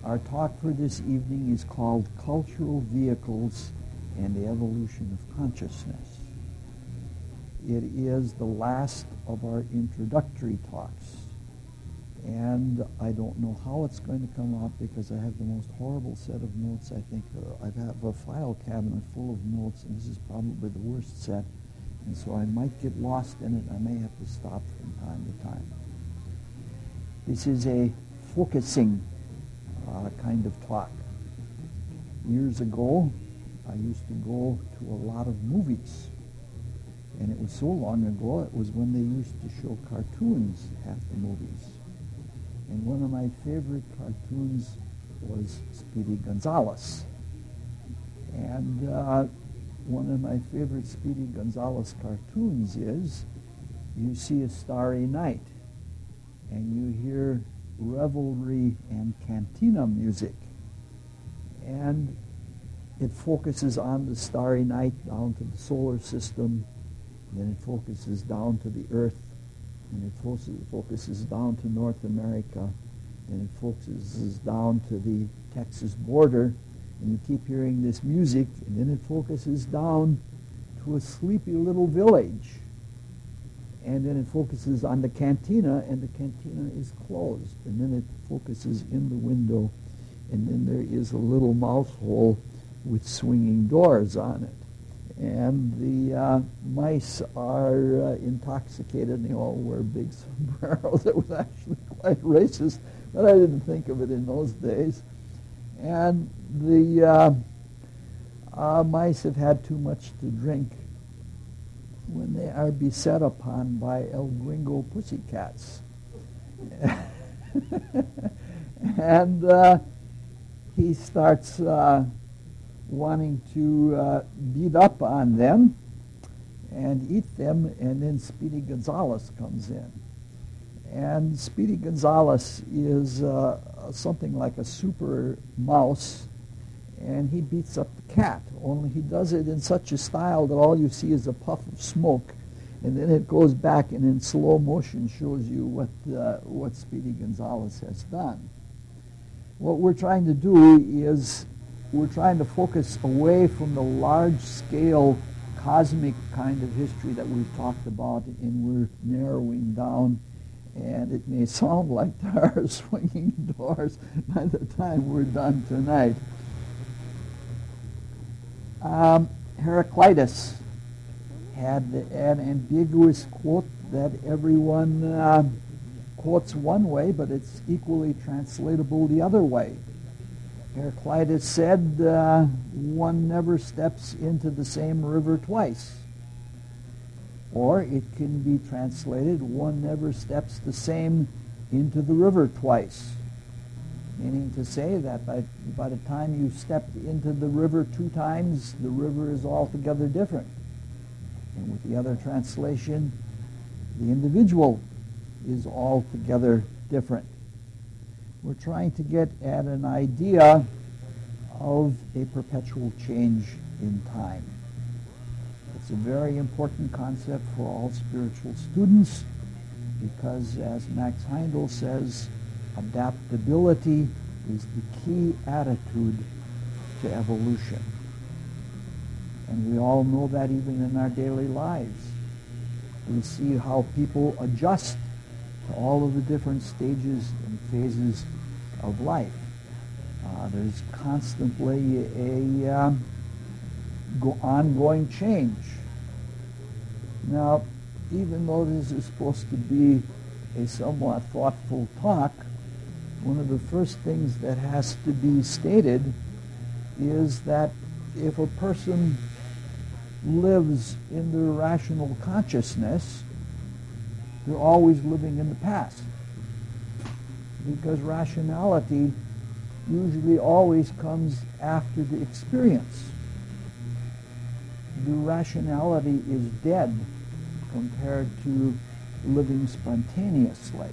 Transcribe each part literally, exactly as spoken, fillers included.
Our talk for this evening is called Cultural Vehicles and the Evolution of Consciousness. It is the last of our introductory talks. And I don't know how it's going to come out because I have the most horrible set of notes. I think uh, I have a file cabinet full of notes, and this is probably the worst set. And so I might get lost in it. I may have to stop from time to time. This is a focusing uh, kind of talk. Years ago, I used to go to a lot of movies. And it was so long ago, it was when they used to show cartoons at the movies. And one of my favorite cartoons was Speedy Gonzales. And uh, one of my favorite Speedy Gonzales cartoons is you see a starry night and you hear revelry and cantina music. And it focuses on the starry night down to the solar system, then it focuses down to the Earth, and it focuses down to North America, and it focuses down to the Texas border, and you keep hearing this music, and then it focuses down to a sleepy little village, and then it focuses on the cantina, and the cantina is closed, and then it focuses in the window, and then there is a little mouse hole with swinging doors on it. And the uh, mice are uh, intoxicated, and they all wear big sombreros. It was actually quite racist, but I didn't think of it in those days. And the uh, uh, mice have had too much to drink when they are beset upon by El Gringo pussycats. and uh, he starts Uh, wanting to uh, beat up on them and eat them, and then Speedy Gonzales comes in. And Speedy Gonzales is uh, something like a super mouse, and he beats up the cat, only he does it in such a style that all you see is a puff of smoke, and then it goes back and in slow motion shows you what, uh, what Speedy Gonzales has done. What we're trying to do is we're trying to focus away from the large-scale cosmic kind of history that we've talked about, and we're narrowing down, and it may sound like there are swinging doors by the time we're done tonight. Um, Heraclitus had an ambiguous quote that everyone uh, quotes one way, but it's equally translatable the other way. Heraclitus said, uh, one never steps into the same river twice. Or it can be translated, one never steps the same into the river twice. Meaning to say that by, by the time you've stepped into the river two times, the river is altogether different. And with the other translation, the individual is altogether different. We're trying to get at an idea of a perpetual change in time. It's a very important concept for all spiritual students because, as Max Heindel says, adaptability is the key attitude to evolution. And we all know that even in our daily lives. We see how people adjust to all of the different stages and phases of life. Uh, there's constantly a um, go- ongoing change. Now, even though this is supposed to be a somewhat thoughtful talk, one of the first things that has to be stated is that if a person lives in their rational consciousness, they're always living in the past, because rationality usually always comes after the experience. The rationality is dead compared to living spontaneously.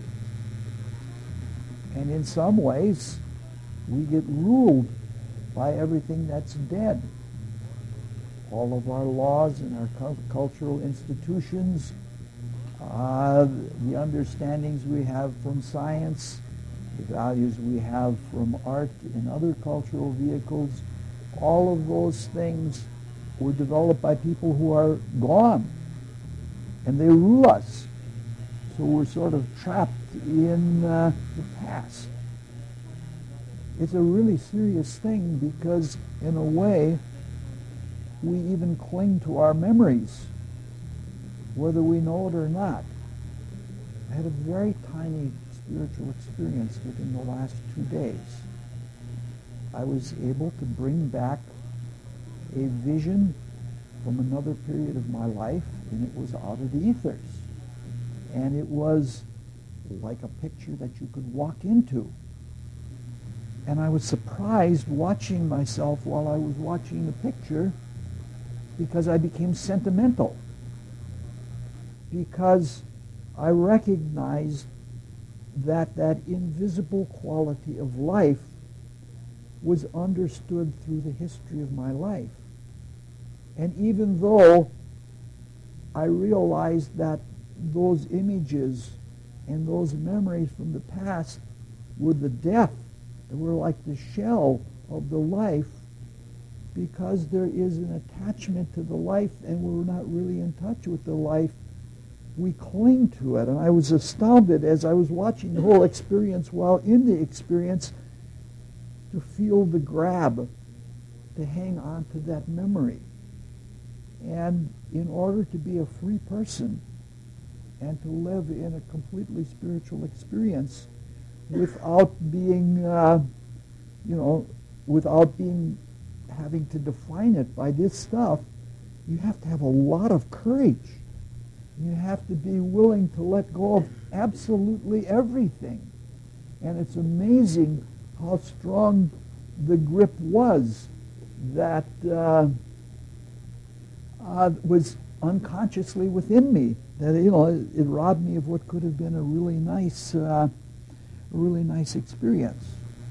And in some ways, we get ruled by everything that's dead. All of our laws and our cultural institutions, uh, the understandings we have from science, the values we have from art and other cultural vehicles, all of those things were developed by people who are gone, and they rule us. So we're sort of trapped in uh, the past. It's a really serious thing because, in a way, we even cling to our memories, whether we know it or not. I had a very tiny spiritual experience within the last two days. I was able to bring back a vision from another period of my life, and it was out of the ethers. And it was like a picture that you could walk into. And I was surprised watching myself while I was watching the picture because I became sentimental. Because I recognized that that invisible quality of life was understood through the history of my life. And even though I realized that those images and those memories from the past were the death, they were like the shell of the life, because there is an attachment to the life and we're not really in touch with the life, we cling to it. And I was astounded as I was watching the whole experience, while in the experience, to feel the grab, to hang on to that memory. And in order to be a free person and to live in a completely spiritual experience without being, uh, you know, without being, having to define it by this stuff, you have to have a lot of courage. You have to be willing to let go of absolutely everything. And it's amazing how strong the grip was that uh, uh, was unconsciously within me. That, you know, it, it robbed me of what could have been a really nice, uh, a really nice experience.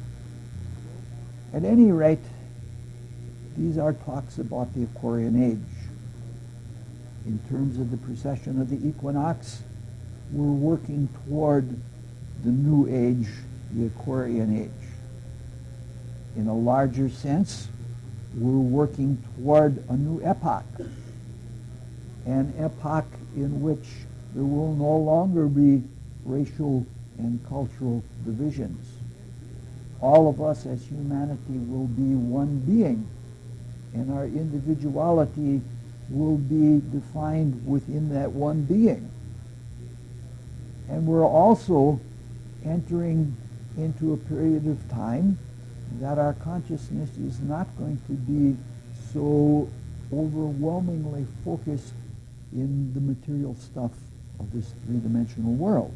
At any rate, these are talks about the Aquarian Age. In terms of the precession of the equinox, we're working toward the new age, the Aquarian Age. In a larger sense, we're working toward a new epoch, an epoch in which there will no longer be racial and cultural divisions. All of us as humanity will be one being, and our individuality will be defined within that one being. And we're also entering into a period of time that our consciousness is not going to be so overwhelmingly focused in the material stuff of this three-dimensional world.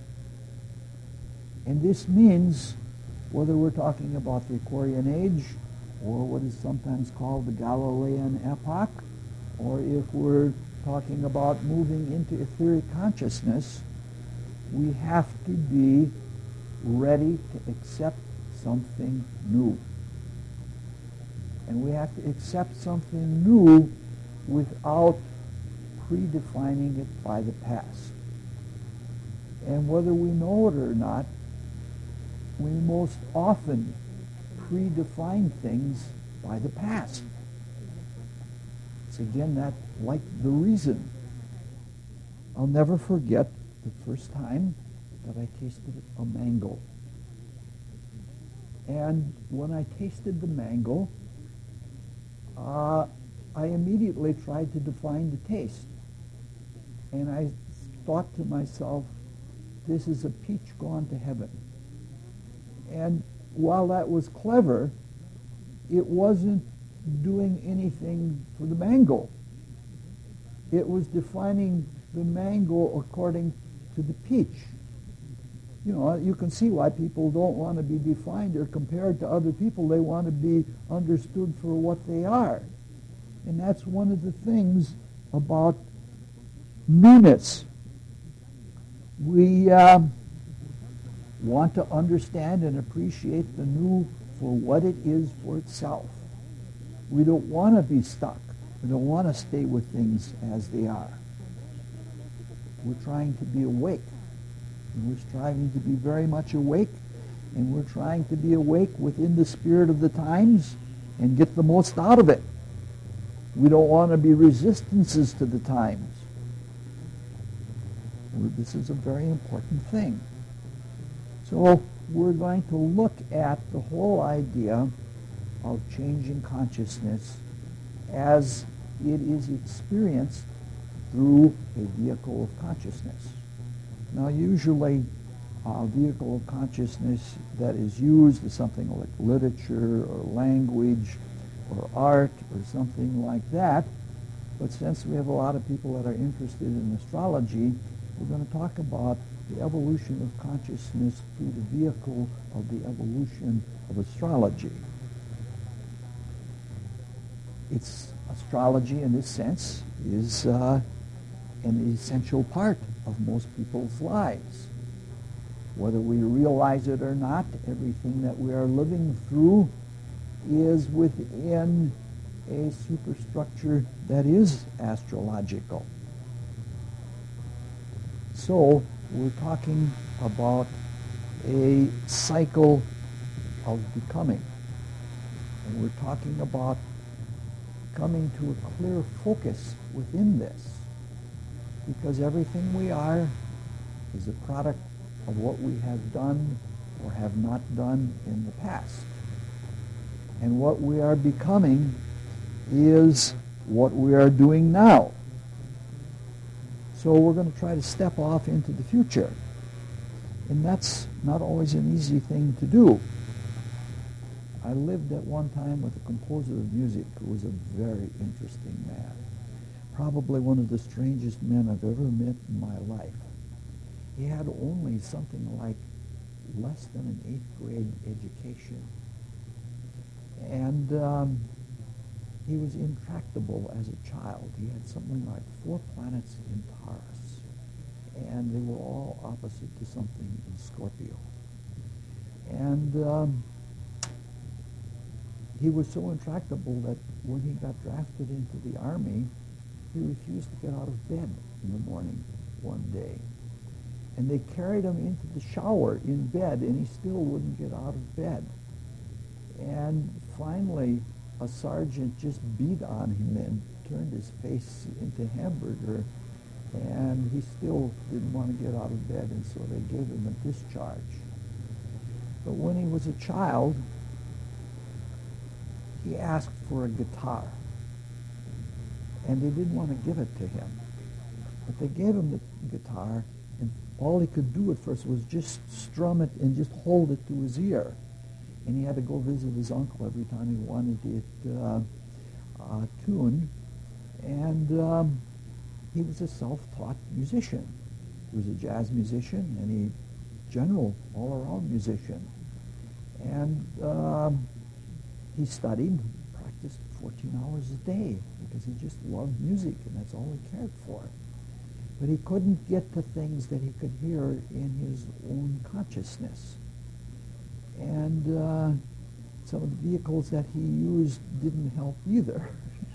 And this means, whether we're talking about the Aquarian Age or what is sometimes called the Galilean epoch, or if we're talking about moving into etheric consciousness, we have to be ready to accept something new. And we have to accept something new without predefining it by the past. And whether we know it or not, we most often predefine things by the past. It's again that, like the reason. I'll never forget the first time that I tasted a mango. And when I tasted the mango, uh, I immediately tried to define the taste. And I thought to myself, this is a peach gone to heaven. And while that was clever, it wasn't doing anything for the mango. It was defining the mango according to the peach. You know, you can see why people don't want to be defined or compared to other people. They want to be understood for what they are. And that's one of the things about newness. We uh, want to understand and appreciate the new for what it is for itself. We don't want to be stuck. We don't want to stay with things as they are. We're trying to be awake. And we're striving to be very much awake And we're trying to be awake within the spirit of the times and get the most out of it. We don't want to be resistances to the times. This is a very important thing. So we're going to look at the whole idea of changing consciousness as it is experienced through a vehicle of consciousness. Now, usually a vehicle of consciousness that is used is something like literature or language or art or something like that. But since we have a lot of people that are interested in astrology, we're going to talk about the evolution of consciousness through the vehicle of the evolution of astrology. It's astrology, in this sense, is uh, an essential part of most people's lives. Whether we realize it or not, everything that we are living through is within a superstructure that is astrological. So we're talking about a cycle of becoming. And we're talking about coming to a clear focus within this. Because everything we are is a product of what we have done or have not done in the past. And what we are becoming is what we are doing now. So we're going to try to step off into the future. And that's not always an easy thing to do. I lived at one time with a composer of music who was a very interesting man. Probably one of the strangest men I've ever met in my life. He had only something like less than an eighth grade education. And um, he was intractable as a child. He had something like four planets in Taurus, and they were all opposite to something in Scorpio. And um, he was so intractable that when he got drafted into the Army, he refused to get out of bed in the morning one day. And they carried him into the shower in bed, and he still wouldn't get out of bed. And finally, a sergeant just beat on him and turned his face into hamburger, and he still didn't want to get out of bed, and so they gave him a discharge. But when he was a child, he asked for a guitar, and they didn't want to give it to him. But they gave him the guitar, and all he could do at first was just strum it and just hold it to his ear. And he had to go visit his uncle every time he wanted it uh, uh, tuned. And um, he was a self-taught musician. He was a jazz musician and a general all-around musician. And um, he studied, practiced fourteen hours a day because he just loved music, and that's all he cared for. But he couldn't get to things that he could hear in his own consciousness. And uh, some of the vehicles that he used didn't help either.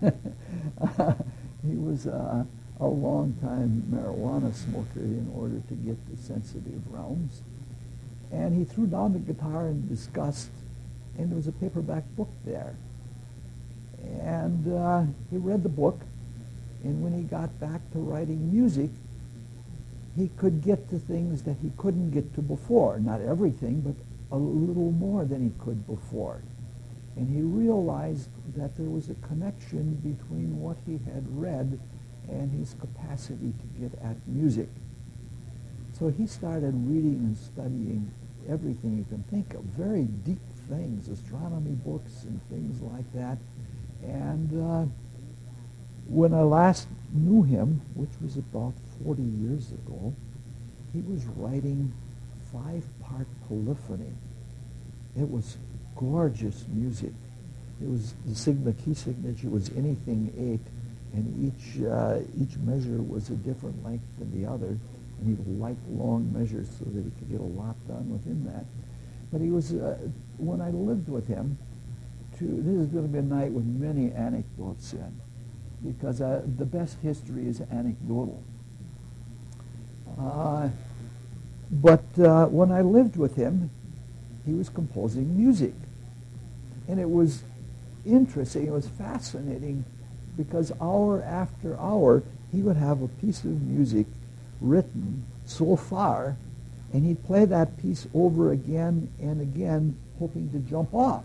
He was uh, a long-time marijuana smoker in order to get to sensitive realms. And he threw down the guitar in disgust, and there was a paperback book there. And uh, he read the book, and when he got back to writing music, he could get to things that he couldn't get to before. Not everything, but a little more than he could before. And he realized that there was a connection between what he had read and his capacity to get at music. So he started reading and studying everything you can think of, very deep things, astronomy books and things like that. And uh, when I last knew him, which was about forty years ago, he was writing five-part polyphony. It was gorgeous music. It was the sigma key signature was anything eight, and each uh, each measure was a different length than the other, and he liked long measures so that he could get a lot done within that. But he was uh, when I lived with him. To, this is going to be a night with many anecdotes in, because uh, the best history is anecdotal. Uh, but uh, when I lived with him, he was composing music. And it was interesting, it was fascinating, because hour after hour, he would have a piece of music written so far, and he'd play that piece over again and again, hoping to jump off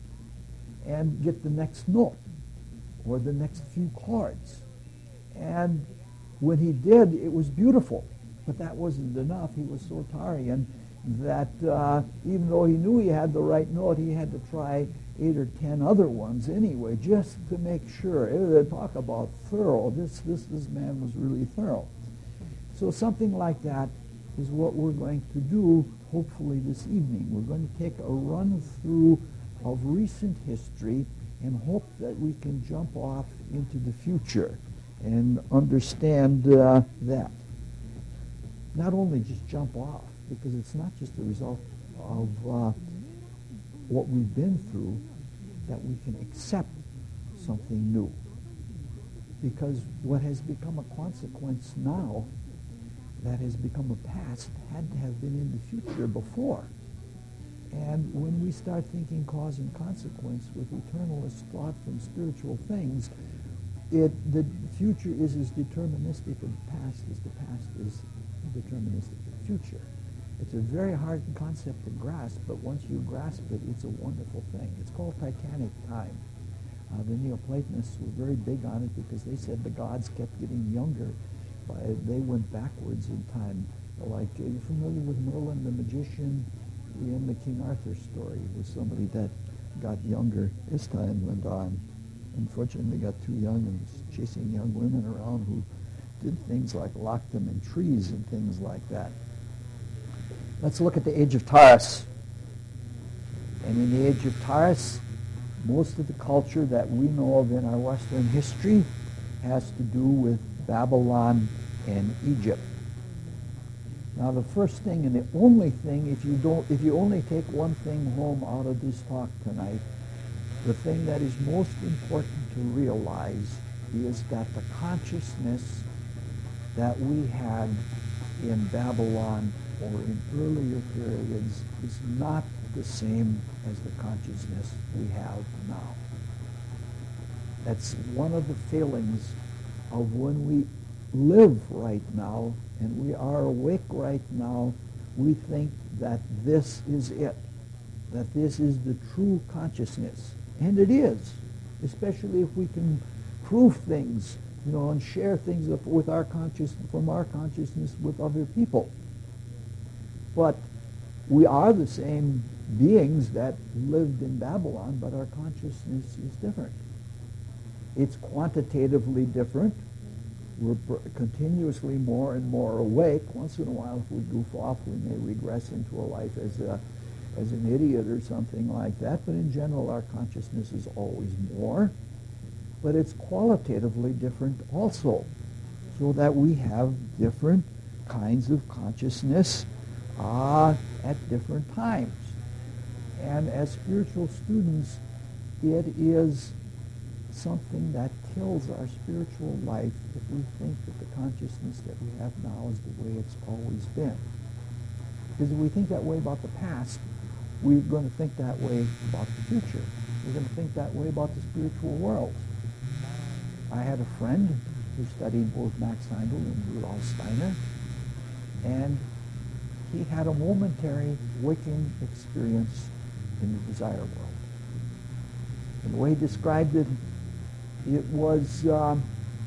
and get the next note or the next few chords. And when he did, it was beautiful. But that wasn't enough. He was so tarry, that uh, even though he knew he had the right note, he had to try eight or ten other ones anyway, just to make sure. They talk about thorough. This, this, this man was really thorough. So something like that is what we're going to do, hopefully, this evening. We're going to take a run through of recent history and hope that we can jump off into the future and understand uh, that. Not only just jump off, because it's not just the result of uh, what we've been through, that we can accept something new. Because what has become a consequence now, that has become a past, had to have been in the future before. And when we start thinking cause and consequence with eternalist thought from spiritual things, it the future is as deterministic of the past as the past is deterministic of the future. It's a very hard concept to grasp, but once you grasp it, it's a wonderful thing. It's called Titanic time. Uh, the Neoplatonists were very big on it because they said the gods kept getting younger. By, they went backwards in time. Like, are you familiar with Merlin the magician in the King Arthur story? It was somebody that got younger as time went on. Unfortunately, got too young and was chasing young women around who did things like lock them in trees and things like that. Let's look at the Age of Taurus. And in the Age of Taurus, most of the culture that we know of in our Western history has to do with Babylon and Egypt. Now, the first thing and the only thing, if you don't, if you only take one thing home out of this talk tonight, the thing that is most important to realize is that the consciousness that we had in Babylon or in earlier periods is not the same as the consciousness we have now. That's one of the failings of when we live right now and we are awake right now. We think that this is it, that this is the true consciousness. And it is, especially if we can prove things, you know, and share things with our conscious, from our consciousness with other people. But we are the same beings that lived in Babylon, but our consciousness is different. It's quantitatively different. We're continuously more and more awake. Once in a while, if we goof off, we may regress into a life as a, as an idiot or something like that. But in general, our consciousness is always more. But it's qualitatively different also, so that we have different kinds of consciousness uh, at different times. And as spiritual students, it is something that kills our spiritual life if we think that the consciousness that we have now is the way it's always been. Because if we think that way about the past, we're going to think that way about the future. We're going to think that way about the spiritual world. I had a friend who studied both Max Heindel and Rudolf Steiner, and he had a momentary waking experience in the desire world. And the way he described it, it was um,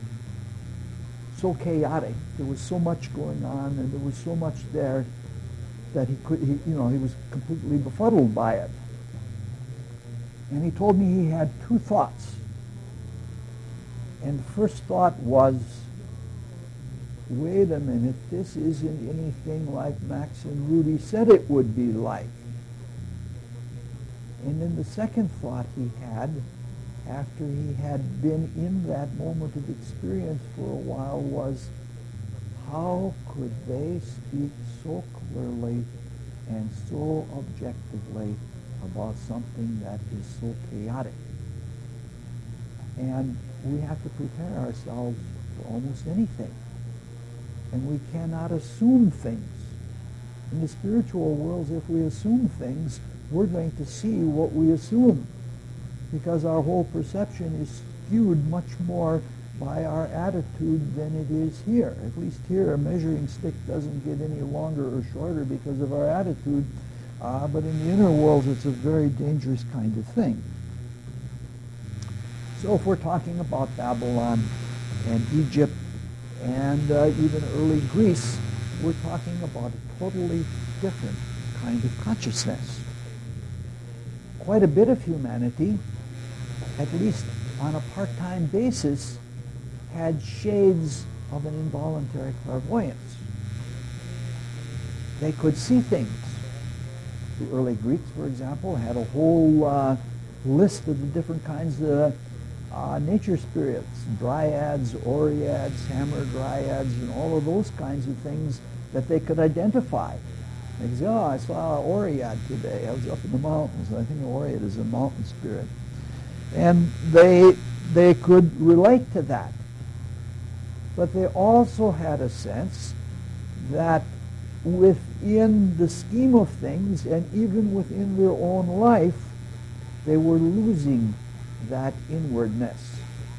so chaotic. There was so much going on, and there was so much there that he could, he, you know, he was completely befuddled by it. And he told me he had two thoughts. And the first thought was, wait a minute, this isn't anything like Max and Rudy said it would be like. And then the second thought he had, after he had been in that moment of experience for a while, was, how could they speak so clearly and so objectively about something that is so chaotic? And we have to prepare ourselves for almost anything. And we cannot assume things. In the spiritual worlds, if we assume things, we're going to see what we assume, because our whole perception is skewed much more by our attitude than it is here. At least here, a measuring stick doesn't get any longer or shorter because of our attitude, uh, but in the inner worlds, it's a very dangerous kind of thing. So if we're talking about Babylon and Egypt and uh, even early Greece, we're talking about a totally different kind of consciousness. Quite a bit of humanity, at least on a part-time basis, had shades of an involuntary clairvoyance. They could see things. The early Greeks, for example, had a whole uh, list of the different kinds of uh, nature spirits, dryads, oreads, hamadryads, and all of those kinds of things that they could identify. They could say, oh, I saw an oread today. I was up in the mountains. I think an oread is a mountain spirit. And they, they could relate to that. But they also had a sense that within the scheme of things and even within their own life, they were losing that inwardness.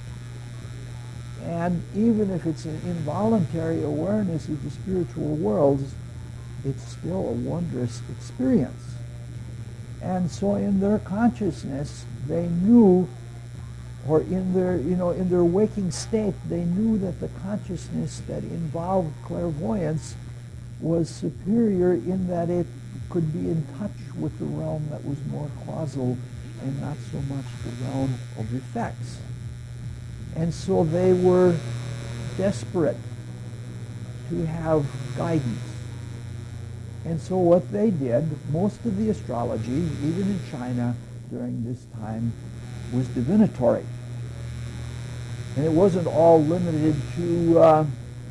And even if it's an involuntary awareness of the spiritual worlds, it's still a wondrous experience. And so in their consciousness, they knew, or in their, you know, in their waking state, they knew that the consciousness that involved clairvoyance was superior in that it could be in touch with the realm that was more causal and not so much the realm of effects. And so they were desperate to have guidance. And so what they did, most of the astrology, even in China during this time, was divinatory. And it wasn't all limited to uh,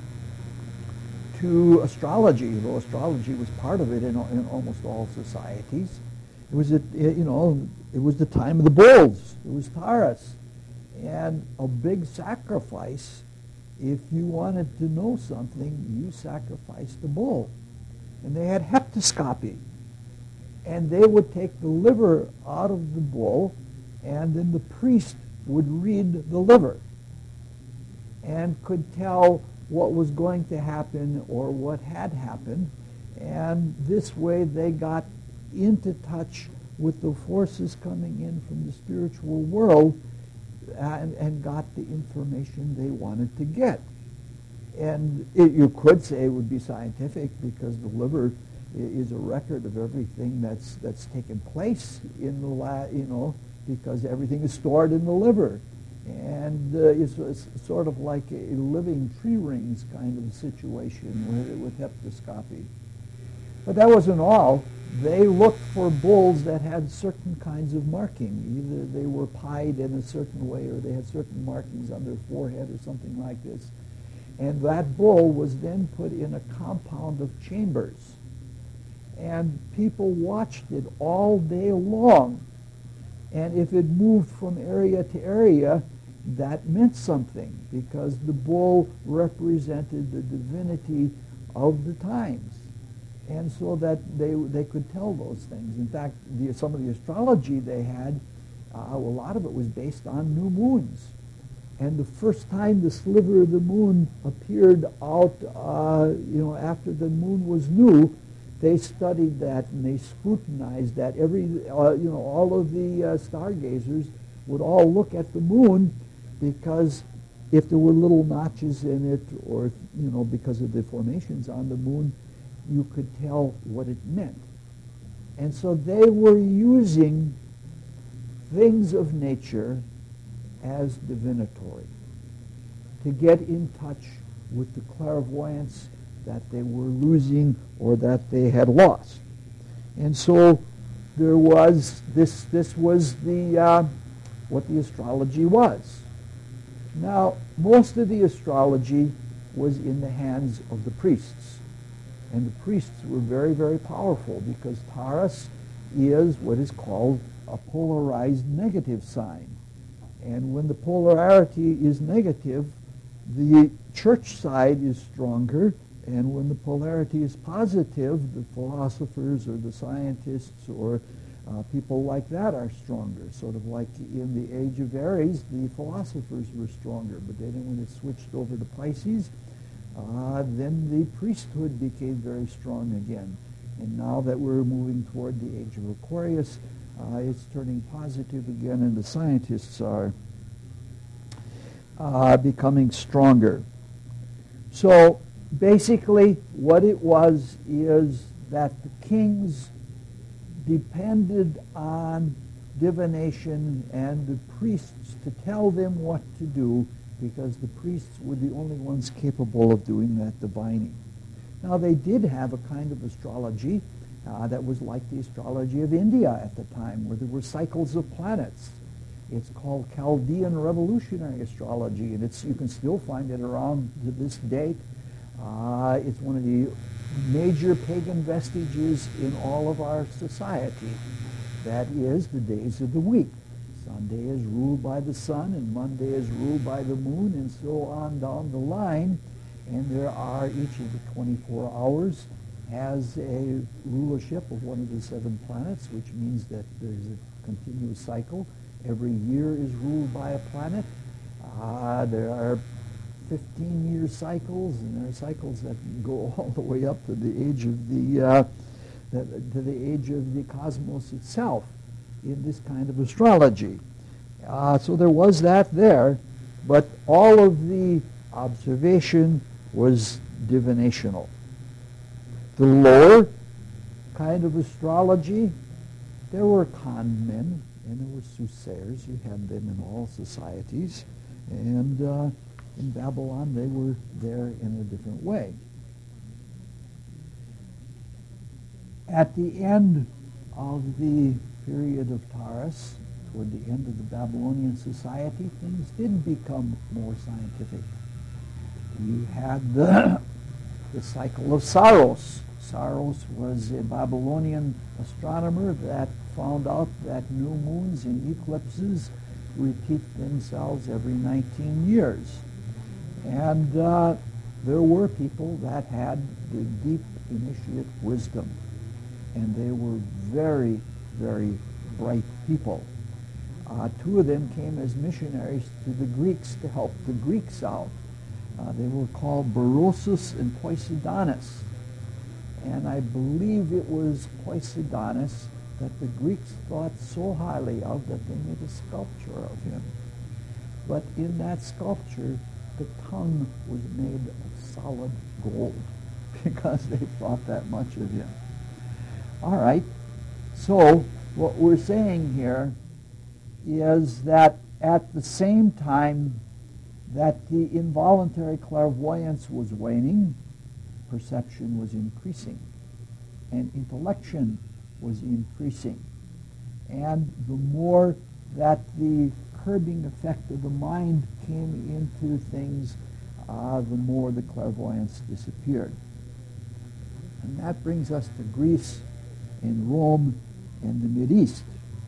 to astrology, though astrology was part of it in, in almost all societies. It was, a, you know, it was the time of the bulls. It was Taurus. And a big sacrifice, if you wanted to know something, you sacrificed the bull. And they had heptoscopy. And they would take the liver out of the bull, and then the priest would read the liver and could tell what was going to happen or what had happened. And this way they got into touch with the forces coming in from the spiritual world and, and got the information they wanted to get. And it, you could say it would be scientific because the liver is a record of everything that's that's taken place in the la, you know, because everything is stored in the liver, and uh, it's, it's sort of like a living tree rings kind of situation with, with heptoscopy. But that wasn't all. They looked for bulls that had certain kinds of marking. Either they were pied in a certain way or they had certain markings on their forehead or something like this. And that bull was then put in a compound of chambers. And people watched it all day long. And if it moved from area to area, that meant something because the bull represented the divinity of the times. And so that they they could tell those things. In fact, the, some of the astrology they had, uh, a lot of it was based on new moons. And the first time the sliver of the moon appeared out, uh, you know, after the moon was new, they studied that and they scrutinized that. Every, uh, you know, all of the uh, stargazers would all look at the moon because if there were little notches in it, or you know, because of the formations on the moon, you could tell what it meant. And so they were using things of nature as divinatory to get in touch with the clairvoyance that they were losing or that they had lost. And so there was this this was the uh, what the astrology was. Now, most of the astrology was in the hands of the priests. And the priests were very, very powerful because Taurus is what is called a polarized negative sign. And when the polarity is negative, the church side is stronger And when the polarity is positive, the philosophers or the scientists or uh, people like that are stronger. Sort of like in the age of Aries, the philosophers were stronger. But then when it switched over to Pisces, uh, then the priesthood became very strong again. And now that we're moving toward the age of Aquarius, uh, it's turning positive again, and the scientists are uh, becoming stronger. So basically, what it was is that the kings depended on divination and the priests to tell them what to do, because the priests were the only ones capable of doing that divining. Now, they did have a kind of astrology uh, that was like the astrology of India at the time, where there were cycles of planets. It's called Chaldean revolutionary astrology, and it's you can still find it around to this date. Uh, it's one of the major pagan vestiges in all of our society. That is the days of the week. Sunday is ruled by the sun, and Monday is ruled by the moon, and so on down the line. And there are, each of the twenty-four hours has a rulership of one of the seven planets, which means that there's a continuous cycle. Every year is ruled by a planet. Uh, there are fifteen-year cycles, and there are cycles that go all the way up to the age of the uh, the, to the age of the cosmos itself in this kind of astrology. Uh, so there was that there, but all of the observation was divinational. The lower kind of astrology, there were con men and there were soothsayers. You had them in all societies, and uh, in Babylon they were there in a different way. At the end of the period of Taurus, toward the end of the Babylonian society, things did become more scientific. You had the, the cycle of Saros. Saros was a Babylonian astronomer that found out that new moons and eclipses repeat themselves every nineteen years. And uh, there were people that had the deep initiate wisdom, and they were very, very bright people. Uh, two of them came as missionaries to the Greeks to help the Greeks out. Uh, they were called Berosus and Posidonius. And I believe it was Posidonius that the Greeks thought so highly of that they made a sculpture of him. But in that sculpture, the tongue was made of solid gold because they thought that much of him. All right, so what we're saying here is that at the same time that the involuntary clairvoyance was waning, perception was increasing, and intellection was increasing. And the more that the curbing effect of the mind came into things, uh, the more the clairvoyance disappeared. And that brings us to Greece and Rome and the Mideast.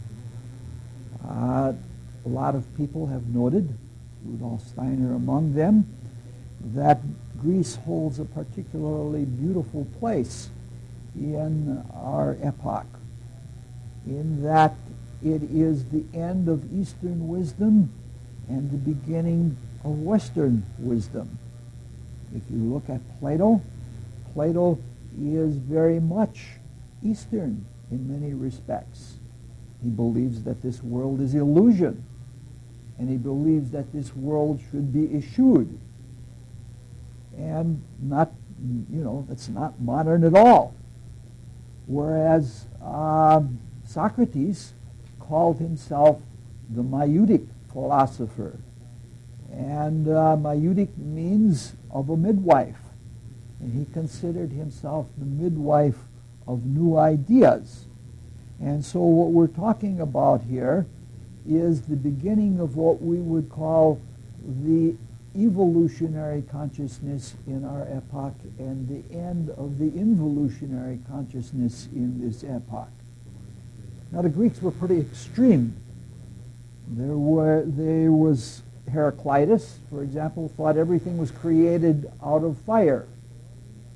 Uh, a lot of people have noted, Rudolf Steiner among them, that Greece holds a particularly beautiful place in our epoch, in that it is the end of Eastern wisdom and the beginning of Western wisdom. If you look at Plato, Plato is very much Eastern in many respects. He believes that this world is illusion, and he believes that this world should be eschewed, and not, you know, it's not modern at all. Whereas um, Socrates called himself the Maieutic philosopher, and uh, Maieutic means of a midwife, and he considered himself the midwife of new ideas. And so what we're talking about here is the beginning of what we would call the evolutionary consciousness in our epoch and the end of the involutionary consciousness in this epoch. Now, the Greeks were pretty extreme. There were there was Heraclitus, for example, thought everything was created out of fire.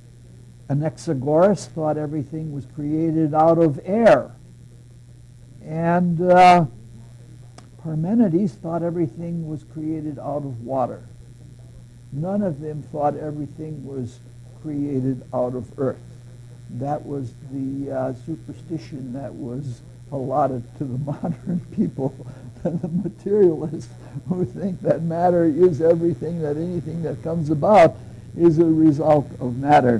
Anaxagoras thought everything was created out of air. And uh, Parmenides thought everything was created out of water. None of them thought everything was created out of earth. That was the uh, superstition that was allotted to the modern people, the materialists who think that matter is everything, that anything that comes about is a result of matter.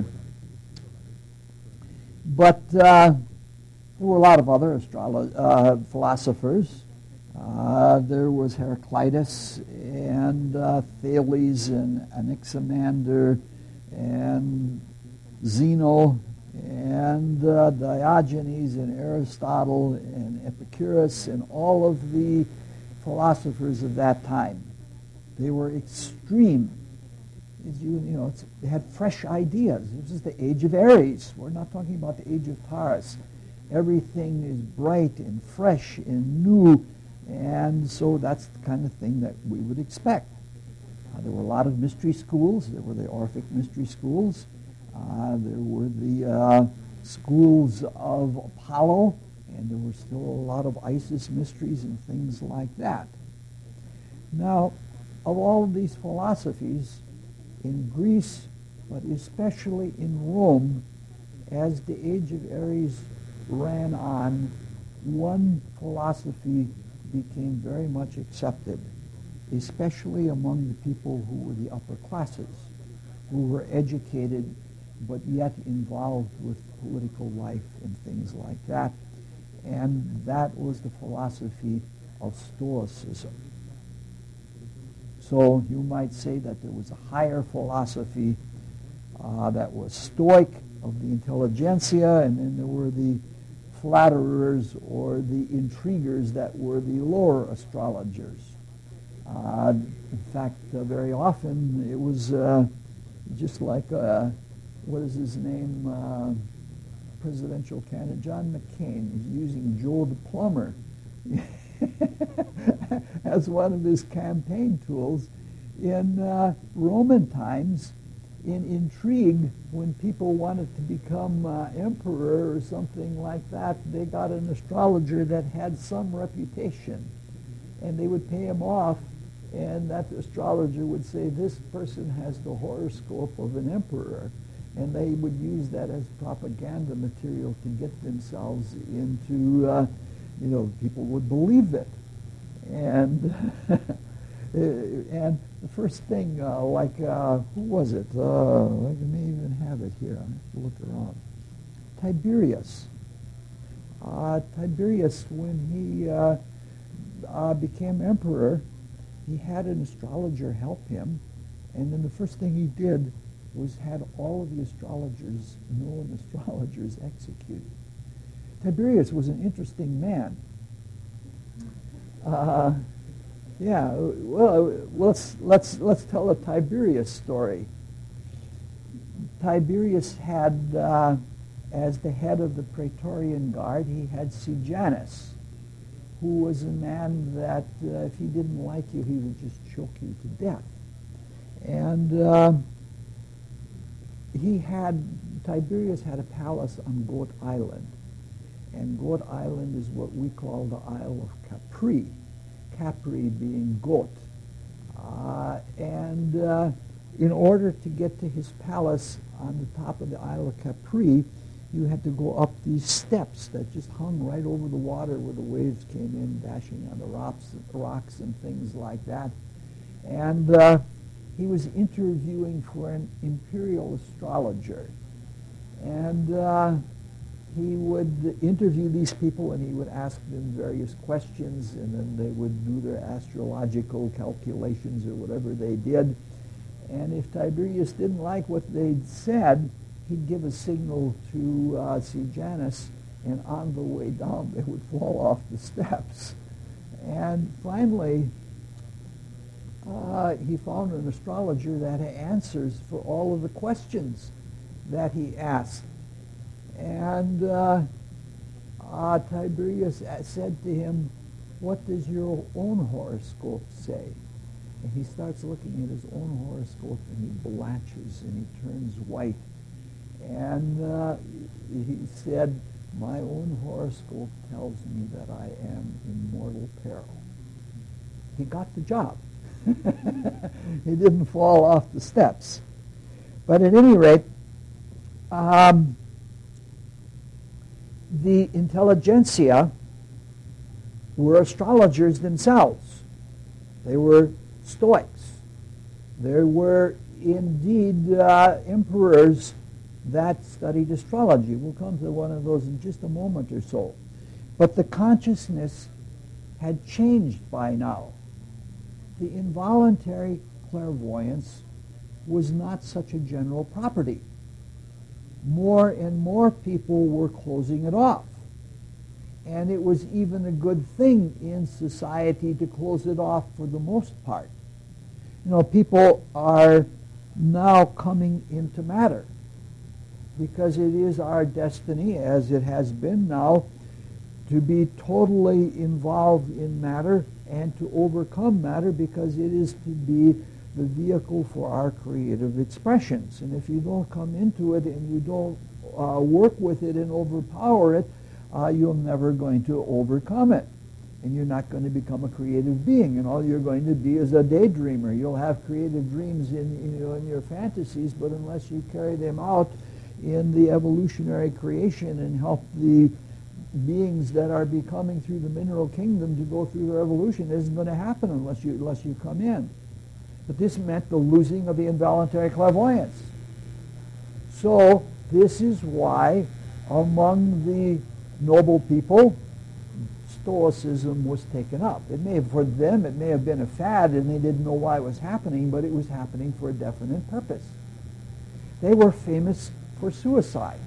But uh, there were a lot of other astrolo- uh, philosophers. Uh, there was Heraclitus and uh, Thales and Anaximander and Zeno and uh, Diogenes and Aristotle and Epicurus and all of the philosophers of that time. They were extreme. You, you know, it's, they had fresh ideas. This is the age of Aries. We're not talking about the age of Taurus. Everything is bright and fresh and new, and so that's the kind of thing that we would expect. Uh, there were a lot of mystery schools. There were the Orphic mystery schools. Uh, there were the uh, schools of Apollo, and there were still a lot of Isis mysteries and things like that. Now, of all of these philosophies, in Greece, but especially in Rome, as the age of Aries ran on, one philosophy became very much accepted, especially among the people who were the upper classes, who were educated but yet involved with political life and things like that. And that was the philosophy of Stoicism. So you might say that there was a higher philosophy uh, that was Stoic, of the intelligentsia, and then there were the flatterers or the intriguers that were the lower astrologers. Uh, in fact, uh, very often it was uh, just like, uh, what is his name, uh, presidential candidate, John McCain, is using Joe the plumber as one of his campaign tools. In uh, Roman times, in intrigue, when people wanted to become uh, emperor or something like that, they got an astrologer that had some reputation, and they would pay him off, and that astrologer would say, this person has the horoscope of an emperor, and they would use that as propaganda material to get themselves into, uh, you know, people would believe it. And and the first thing, uh, like, uh, who was it? Uh, I may even have it here. I have to look around. Tiberius. Uh, Tiberius, when he uh, uh, became emperor, he had an astrologer help him, and then the first thing he did was had all of the astrologers, known astrologers, executed. Tiberius was an interesting man. Uh, yeah, well, let's let's let's tell a Tiberius story. Tiberius had, uh, as the head of the Praetorian Guard, he had Sejanus, who was a man that uh, if he didn't like you, he would just choke you to death. And uh, he had Tiberius had a palace on Goat Island. And Goat Island is what we call the Isle of Capri, Capri being goat. Uh, and uh, in order to get to his palace on the top of the Isle of Capri, you had to go up these steps that just hung right over the water where the waves came in, dashing on the rocks, rocks and things like that. And uh, he was interviewing for an imperial astrologer. And uh, he would interview these people, and he would ask them various questions, and then they would do their astrological calculations or whatever they did. And if Tiberius didn't like what they'd said, he'd give a signal to uh, Sejanus, and on the way down they would fall off the steps. And finally, uh, he found an astrologer that had answers for all of the questions that he asked. And uh, uh, Tiberius said to him, "What does your own horoscope say?" And he starts looking at his own horoscope, and he blanches and he turns white. And uh, he said, my own horoscope tells me that I am in mortal peril. He got the job. He didn't fall off the steps. But at any rate, um, the intelligentsia were astrologers themselves. They were Stoics. There were indeed uh, emperors that studied astrology. We'll come to one of those in just a moment or so. But the consciousness had changed by now. The involuntary clairvoyance was not such a general property. More and more people were closing it off. And it was even a good thing in society to close it off for the most part. You know, people are now coming into matter because it is our destiny, as it has been now, to be totally involved in matter and to overcome matter, because it is to be the vehicle for our creative expressions. And if you don't come into it and you don't uh, work with it and overpower it, uh, you're never going to overcome it. And you're not going to become a creative being. And all you're going to be is a daydreamer. You'll have creative dreams in, in, you know, in your fantasies, but unless you carry them out in the evolutionary creation and help the beings that are becoming through the mineral kingdom to go through their evolution, it isn't going to happen unless you, unless you come in. But this meant the losing of the involuntary clairvoyance. So this is why among the noble people, Stoicism was taken up. It may have, for them, it may have been a fad and they didn't know why it was happening, but it was happening for a definite purpose. They were famous for suicide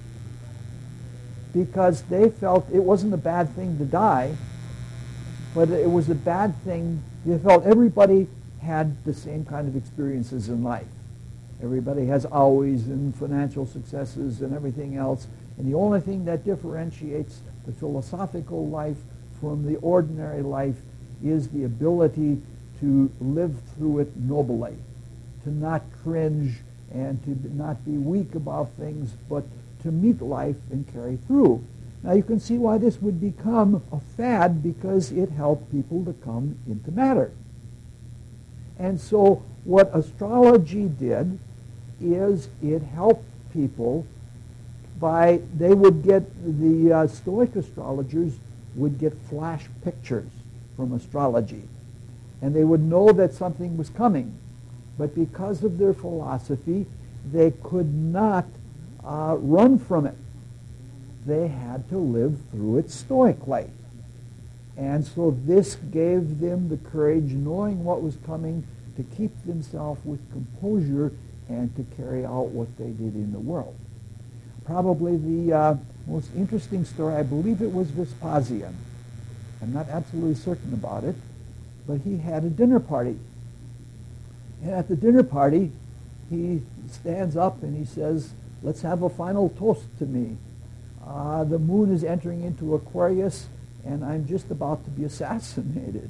because they felt it wasn't a bad thing to die, but it was a bad thing. They felt everybody had the same kind of experiences in life. Everybody has always and financial successes and everything else, and the only thing that differentiates the philosophical life from the ordinary life is the ability to live through it nobly, to not cringe and to not be weak about things, but to meet life and carry through. Now you can see why this would become a fad, because it helped people to come into matter. And so what astrology did is it helped people by, they would get, the uh, Stoic astrologers would get flash pictures from astrology. And they would know that something was coming. But because of their philosophy, they could not uh, run from it. They had to live through it stoically. And so this gave them the courage, knowing what was coming, to keep themselves with composure and to carry out what they did in the world. Probably the uh, most interesting story, I believe it was Vespasian. I'm not absolutely certain about it, but he had a dinner party. And at the dinner party, he stands up and he says, let's have a final toast to me. Uh, the moon is entering into Aquarius, and I'm just about to be assassinated.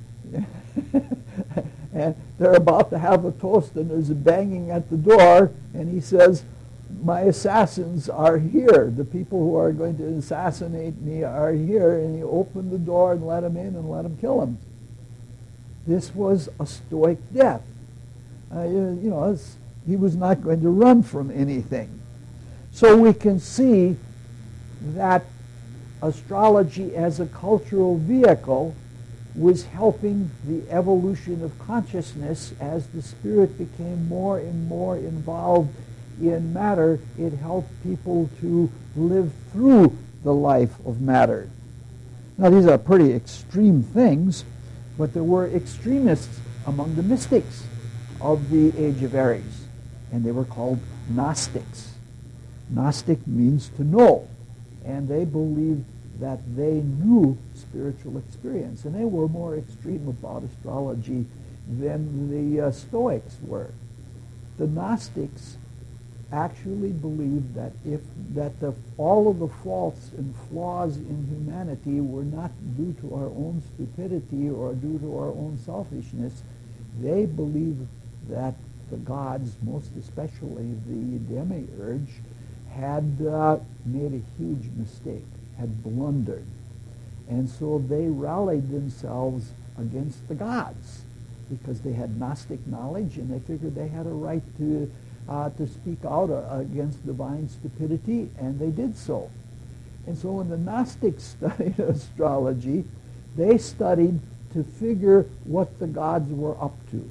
And they're about to have a toast, and there's a banging at the door, and he says, my assassins are here. The people who are going to assassinate me are here. And he opened the door and let him in and let him kill him. This was a stoic death. Uh, you, you know, he was not going to run from anything. So we can see that astrology as a cultural vehicle was helping the evolution of consciousness. As the spirit became more and more involved in matter, it helped people to live through the life of matter. Now, these are pretty extreme things, but there were extremists among the mystics of the Age of Aries, and they were called Gnostics. Gnostic means to know, and they believed that they knew spiritual experience, and they were more extreme about astrology than the uh, Stoics were. The Gnostics actually believed that if that the, all of the faults and flaws in humanity were not due to our own stupidity or due to our own selfishness. They believed that the gods, most especially the demiurge, had uh, made a huge mistake, had blundered. And so they rallied themselves against the gods because they had Gnostic knowledge and they figured they had a right to, uh, to speak out uh, against divine stupidity, and they did so. And so when the Gnostics studied astrology, they studied to figure what the gods were up to.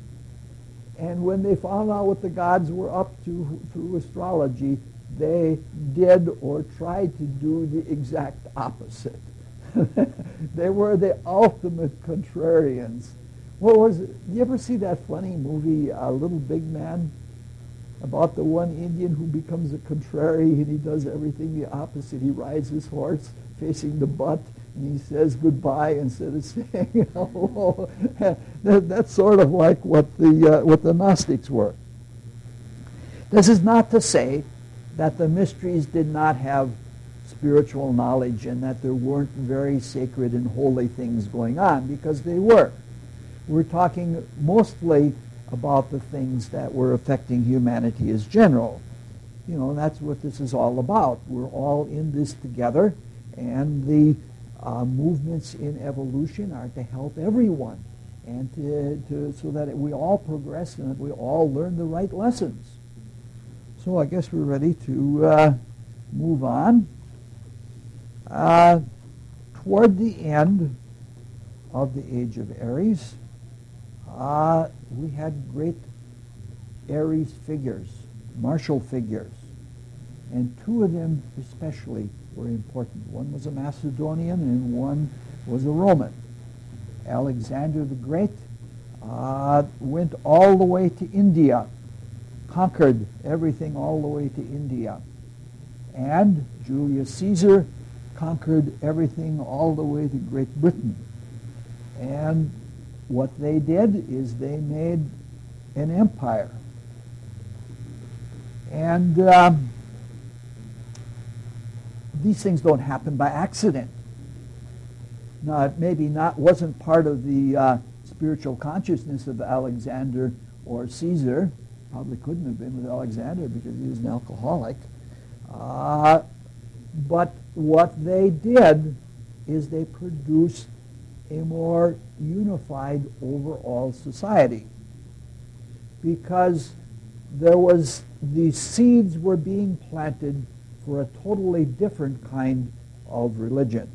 And when they found out what the gods were up to through astrology, they did or tried to do the exact opposite. They were the ultimate contrarians. What was it? You ever see that funny movie, uh, Little Big Man, about the one Indian who becomes a contrary and he does everything the opposite? He rides his horse facing the butt and he says goodbye instead of saying hello. that, that's sort of like what the uh, what the Gnostics were. This is not to say that the mysteries did not have spiritual knowledge and that there weren't very sacred and holy things going on, because they were. We're talking mostly about the things that were affecting humanity as general. You know, that's what this is all about. We're all in this together, and the uh, movements in evolution are to help everyone and to, to so that we all progress and that we all learn the right lessons. So I guess we're ready to uh, move on. Uh, toward the end of the age of Aries, uh, we had great Aries figures, martial figures, and two of them especially were important. One was a Macedonian and one was a Roman. Alexander the Great uh, went all the way to India, conquered everything all the way to India. And Julius Caesar conquered everything all the way to Great Britain. And what they did is they made an empire. And um, these things don't happen by accident. Now, it maybe not wasn't part of the uh, spiritual consciousness of Alexander or Caesar. Probably couldn't have been with Alexander because he was an alcoholic. Uh, but what they did is they produced a more unified overall society, because there was, the seeds were being planted for a totally different kind of religion.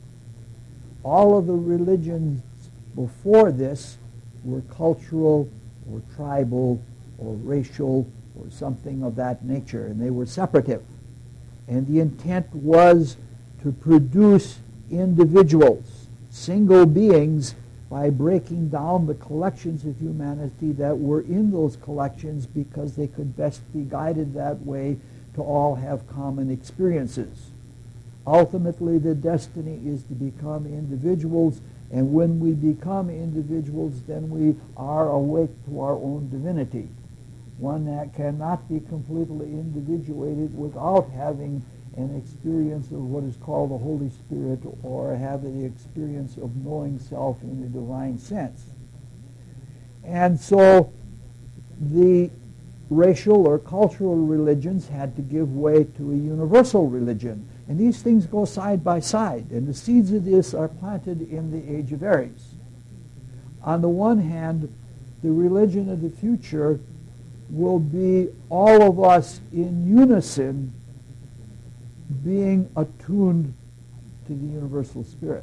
All of the religions before this were cultural or tribal or racial or something of that nature, and they were separative. And the intent was to produce individuals, single beings, by breaking down the collections of humanity that were in those collections, because they could best be guided that way to all have common experiences. Ultimately, the destiny is to become individuals, and when we become individuals, then we are awake to our own divinity. One that cannot be completely individuated without having an experience of what is called the Holy Spirit, or having the experience of knowing self in the divine sense. And so the racial or cultural religions had to give way to a universal religion. And these things go side by side, and the seeds of this are planted in the age of Aries. On the one hand, the religion of the future will be all of us in unison being attuned to the universal spirit.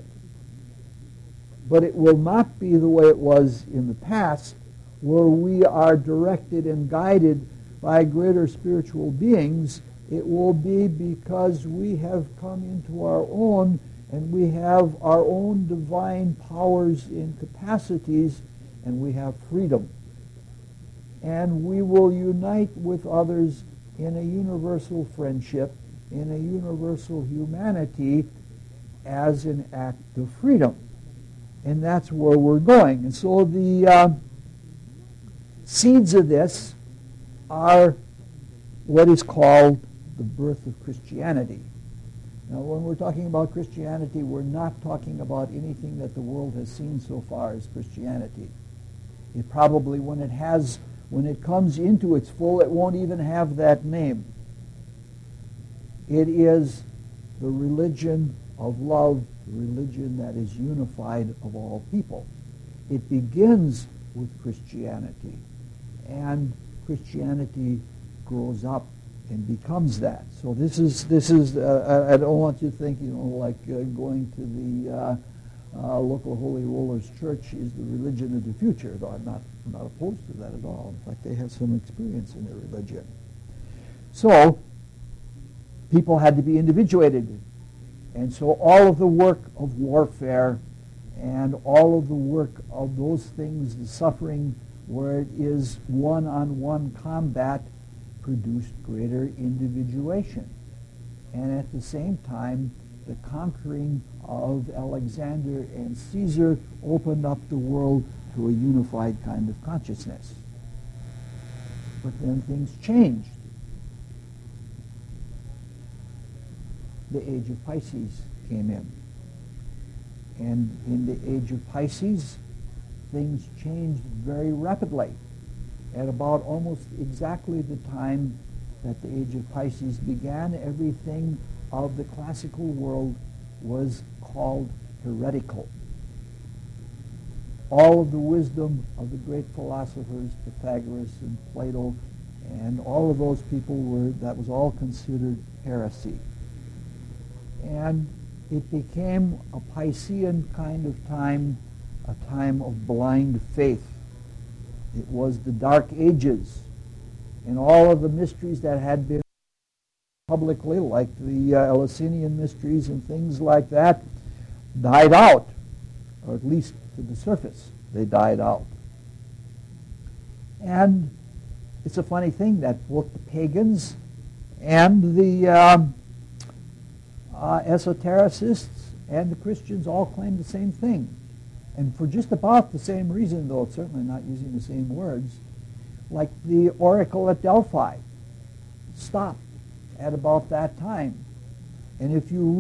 But it will not be the way it was in the past, where we are directed and guided by greater spiritual beings. It will be because we have come into our own, and we have our own divine powers and capacities, and we have freedom. And we will unite with others in a universal friendship, in a universal humanity, as an act of freedom. And that's where we're going. And so the uh, seeds of this are what is called the birth of Christianity. Now, when we're talking about Christianity, we're not talking about anything that the world has seen so far as Christianity. It probably, when it has, when it comes into its full, it won't even have that name. It is the religion of love, the religion that is unified of all people. It begins with Christianity, and Christianity grows up and becomes that. So this is this is. Uh, I don't want you to think, you know, like uh, going to the uh, uh, local Holy Rollers Church is the religion of the future. Though I'm not I'm not opposed to that at all. In fact, they have some experience in their religion. So people had to be individuated, and so all of the work of warfare and all of the work of those things, the suffering, where it is one-on-one combat, produced greater individuation. And at the same time, the conquering of Alexander and Caesar opened up the world to a unified kind of consciousness. But then things changed. The age of Pisces came in. And in the age of Pisces, things changed very rapidly. At about almost exactly the time that the age of Pisces began, everything of the classical world was called heretical. All of the wisdom of the great philosophers, Pythagoras and Plato, and all of those people were, that was all considered heresy. And it became a Piscean kind of time, a time of blind faith. It was the Dark Ages, and all of the mysteries that had been publicly, like the uh, Eleusinian mysteries and things like that, died out, or at least to the surface, they died out. And it's a funny thing that both the pagans and the um, uh, esotericists and the Christians all claim the same thing. And for just about the same reason, though certainly not using the same words, like the oracle at Delphi stopped at about that time. And if you